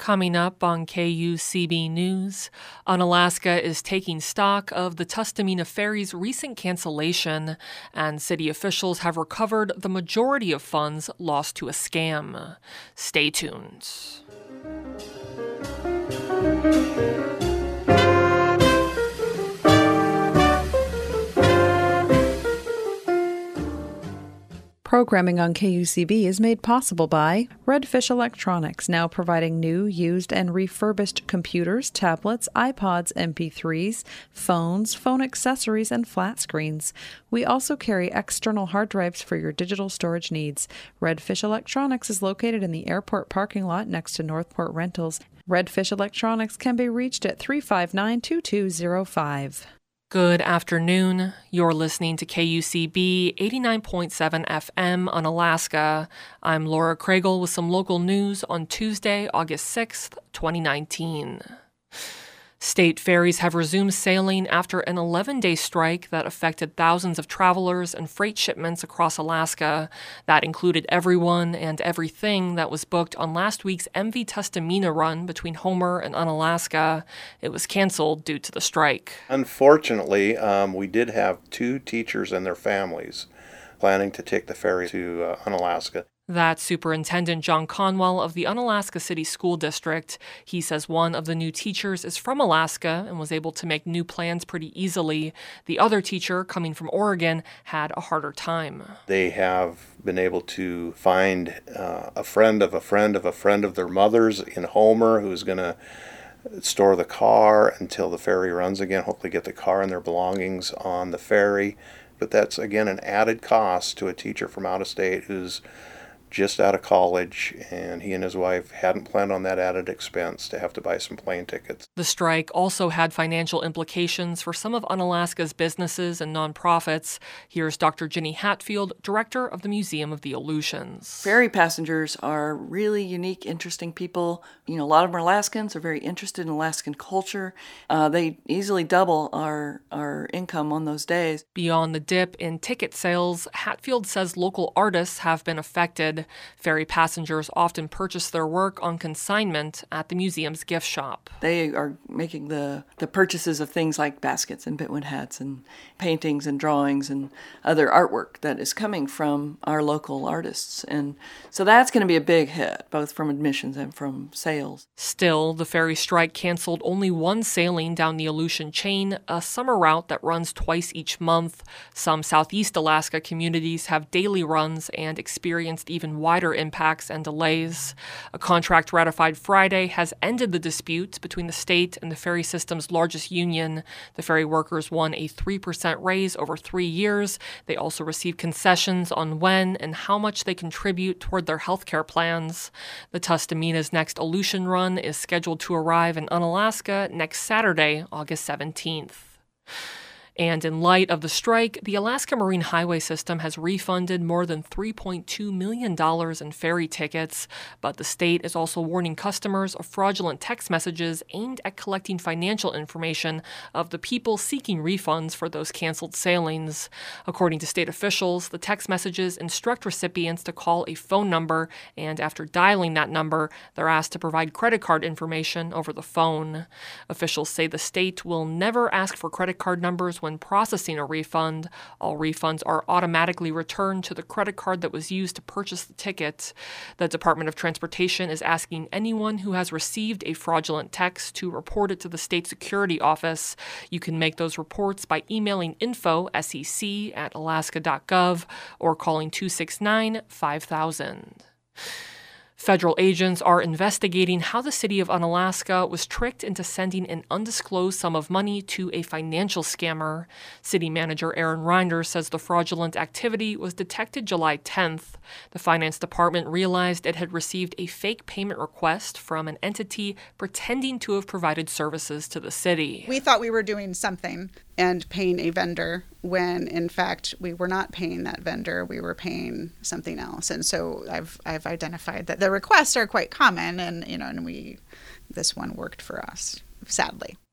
Coming up on KUCB News, Unalaska is taking stock of the Tustumena Ferry's recent cancellation, and city officials have recovered the majority of funds lost to a scam. Stay tuned. Programming on KUCB is made possible by Redfish Electronics, now providing new, used, and refurbished computers, tablets, iPods, MP3s, phones, phone accessories, and flat screens. We also carry external hard drives for your digital storage needs. Redfish Electronics is located in the airport parking lot next to Northport Rentals. Redfish Electronics can be reached at 359-2205. Good afternoon. You're listening to KUCB 89.7 FM Unalaska. I'm Laura Craigle with some local news on Tuesday, August 6th, 2019. State ferries have resumed sailing after an 11-day strike that affected thousands of travelers and freight shipments across Alaska. That included everyone and everything that was booked on last week's MV Tustumena run between Homer and Unalaska. It was canceled due to the strike. Unfortunately, we did have 2 teachers and their families planning to take the ferry to Unalaska. That's Superintendent John Conwell of the Unalaska City School District. He says one of the new teachers is from Alaska and was able to make new plans pretty easily. The other teacher, coming from Oregon, had a harder time. They have been able to find a friend of a friend of a friend of their mother's in Homer who's going to store the car until the ferry runs again, hopefully get the car and their belongings on the ferry. But that's, again, an added cost to a teacher from out of state who's just out of college, and he and his wife hadn't planned on that added expense to have to buy some plane tickets. The strike also had financial implications for some of Unalaska's businesses and nonprofits. Here's Dr. Ginny Hatfield, director of the Museum of the Aleutians. Ferry passengers are really unique, interesting people. A lot of them are Alaskans, are very interested in Alaskan culture. They easily double our income on those days. Beyond the dip in ticket sales, Hatfield says local artists have been affected. Ferry passengers often purchase their work on consignment at the museum's gift shop. They are making the purchases of things like baskets and bitwood hats and paintings and drawings and other artwork that is coming from our local artists. And so that's going to be a big hit, both from admissions and from sales. Still, the ferry strike canceled only one sailing down the Aleutian chain, a summer route that runs twice each month. Some Southeast Alaska communities have daily runs and experienced even wider impacts and delays. A contract ratified Friday has ended the dispute between the state and the ferry system's largest union. The ferry workers won a 3% raise over 3 years. They also received concessions on when and how much they contribute toward their health care plans. The Tustumena's next Aleutian run is scheduled to arrive in Unalaska next Saturday, August 17th. And in light of the strike, the Alaska Marine Highway System has refunded more than $3.2 million in ferry tickets, but the state is also warning customers of fraudulent text messages aimed at collecting financial information of the people seeking refunds for those canceled sailings. According to state officials, the text messages instruct recipients to call a phone number, and after dialing that number, they're asked to provide credit card information over the phone. Officials say the state will never ask for credit card numbers when processing a refund. All refunds are automatically returned to the credit card that was used to purchase the ticket. The Department of Transportation is asking anyone who has received a fraudulent text to report it to the state security office. You can make those reports by emailing info@sec@alaska.gov or calling 269-5000. Federal agents are investigating how the city of Unalaska was tricked into sending an undisclosed sum of money to a financial scammer. City manager Aaron Reinders says the fraudulent activity was detected July 10th. The finance department realized it had received a fake payment request from an entity pretending to have provided services to the city. We thought we were doing something and paying a vendor when in fact we were not paying that vendor, we were paying something else. And so I've identified that the requests are quite common, and this one worked for us, sadly.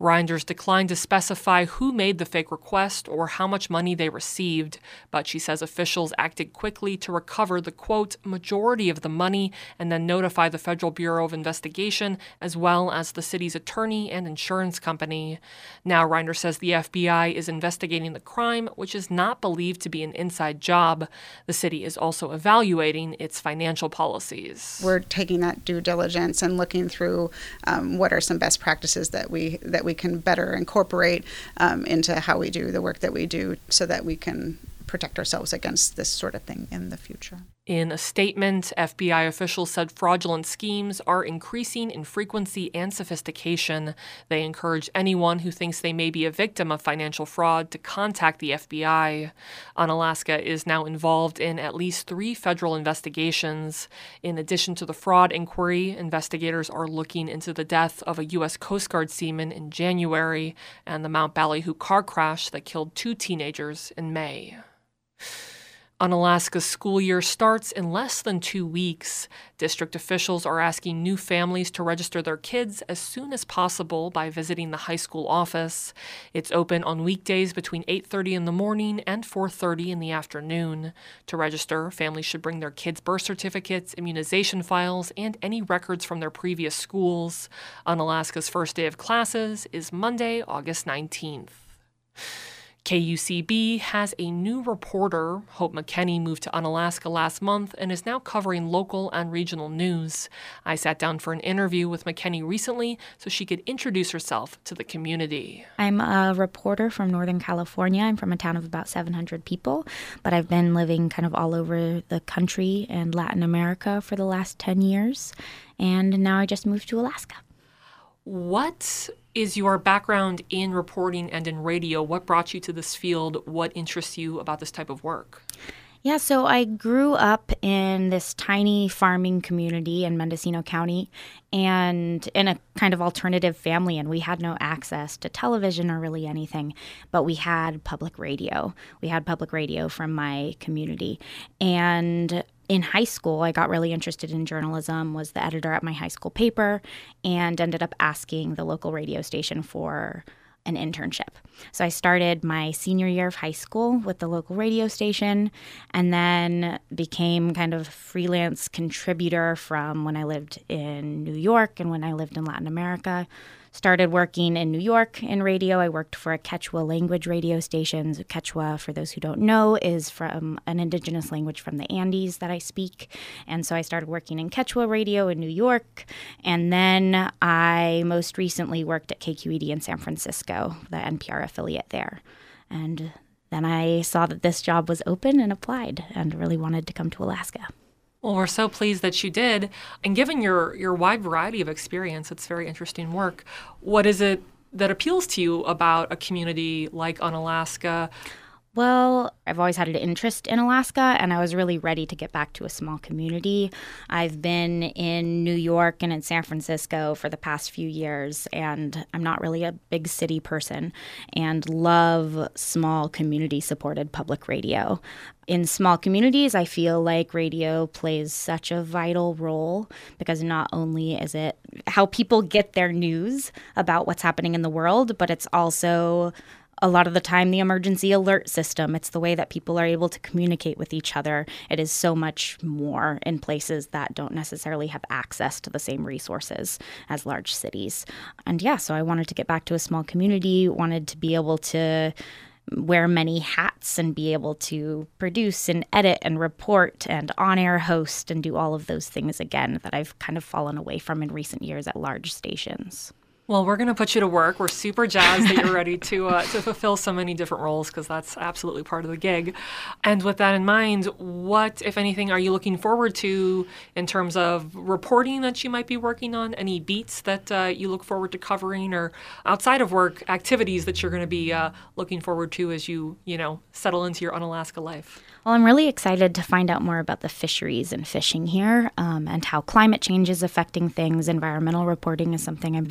Reinders declined to specify who made the fake request or how much money they received, but she says officials acted quickly to recover the, quote, majority of the money and then notify the Federal Bureau of Investigation as well as the city's attorney and insurance company. Now, Reinders says the FBI is investigating the crime, which is not believed to be an inside job. The city is also evaluating its financial policies. We're taking that due diligence and looking through what are some best practices that we can better incorporate into how we do the work that we do so that we can protect ourselves against this sort of thing in the future. In a statement, FBI officials said fraudulent schemes are increasing in frequency and sophistication. They encourage anyone who thinks they may be a victim of financial fraud to contact the FBI. Unalaska is now involved in at least 3 federal investigations. In addition to the fraud inquiry, investigators are looking into the death of a U.S. Coast Guard seaman in January and the Mount Ballyhoo car crash that killed 2 teenagers in May. Unalaska's school year starts in less than 2 weeks. District officials are asking new families to register their kids as soon as possible by visiting the high school office. It's open on weekdays between 8:30 in the morning and 4:30 in the afternoon. To register, families should bring their kids' birth certificates, immunization files, and any records from their previous schools. Unalaska's first day of classes is Monday, August 19th. KUCB has a new reporter. Hope McKenney moved to Unalaska last month and is now covering local and regional news. I sat down for an interview with McKenney recently so she could introduce herself to the community. I'm a reporter from Northern California. I'm from a town of about 700 people, but I've been living kind of all over the country and Latin America for the last 10 years, and now I just moved to Alaska. What is your background in reporting and in radio? What brought you to this field? What interests you about this type of work? Yeah, so I grew up in this tiny farming community in Mendocino County and in a kind of alternative family, and we had no access to television or really anything, but we had public radio. We had public radio from my community. And in high school, I got really interested in journalism, was the editor at my high school paper, and ended up asking the local radio station for an internship. So I started my senior year of high school with the local radio station and then became kind of a freelance contributor from when I lived in New York and when I lived in Latin America. Started working in New York in radio. I worked for a Quechua language radio station. Quechua, for those who don't know, is from an indigenous language from the Andes that I speak. And so I started working in Quechua radio in New York. And then I most recently worked at KQED in San Francisco, the NPR affiliate there. And then I saw that this job was open and applied and really wanted to come to Alaska. Well, we're so pleased that you did. And given your wide variety of experience, it's very interesting work. What is it that appeals to you about a community like Unalaska? Well, I've always had an interest in Alaska, and I was really ready to get back to a small community. I've been in New York and in San Francisco for the past few years, and I'm not really a big city person and love small community-supported public radio. In small communities, I feel like radio plays such a vital role because not only is it how people get their news about what's happening in the world, but it's also a lot of the time the emergency alert system. It's the way that people are able to communicate with each other. It is so much more in places that don't necessarily have access to the same resources as large cities. And yeah, so I wanted to get back to a small community, wanted to be able to wear many hats and be able to produce and edit and report and on-air host and do all of those things again that I've kind of fallen away from in recent years at large stations. Well, we're going to put you to work. We're super jazzed that you're ready to fulfill so many different roles because that's absolutely part of the gig. And with that in mind, what, if anything, are you looking forward to in terms of reporting that you might be working on? Any beats that you look forward to covering or outside of work activities that you're going to be looking forward to as you settle into your Unalaska life? Well, I'm really excited to find out more about the fisheries and fishing here and how climate change is affecting things. Environmental reporting is something I've been very interested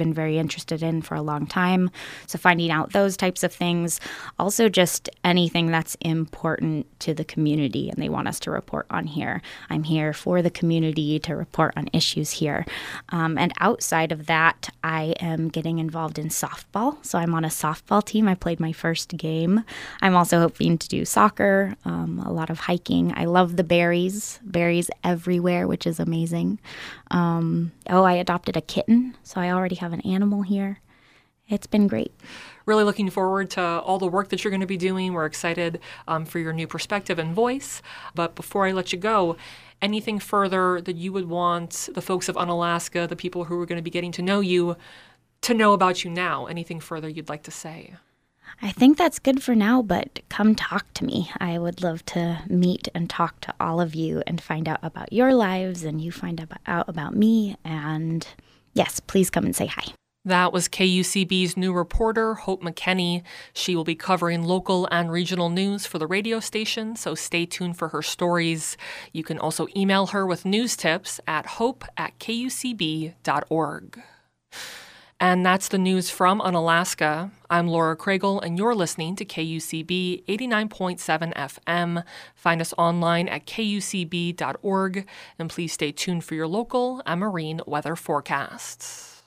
interested in for a long time. So finding out those types of things. Also just anything that's important to the community and they want us to report on here. I'm here for the community to report on issues here. And outside of that, I am getting involved in softball. So I'm on a softball team. I played my first game. I'm also hoping to do soccer, a lot of hiking. I love the berries everywhere, which is amazing. I adopted a kitten, so I already have an animal here. It's been great. Really looking forward to all the work that you're going to be doing. We're excited for your new perspective and voice. But before I let you go, anything further that you would want the folks of Unalaska, the people who are going to be getting to know you, to know about you now? Anything further you'd like to say? I think that's good for now, but come talk to me. I would love to meet and talk to all of you and find out about your lives and you find out about me. And yes, please come and say hi. That was KUCB's new reporter, Hope McKenney. She will be covering local and regional news for the radio station, so stay tuned for her stories. You can also email her with news tips at hope@kucb.org. And that's the news from Unalaska. I'm Laura Kragel, and you're listening to KUCB 89.7 FM. Find us online at kucb.org, and please stay tuned for your local and marine weather forecasts.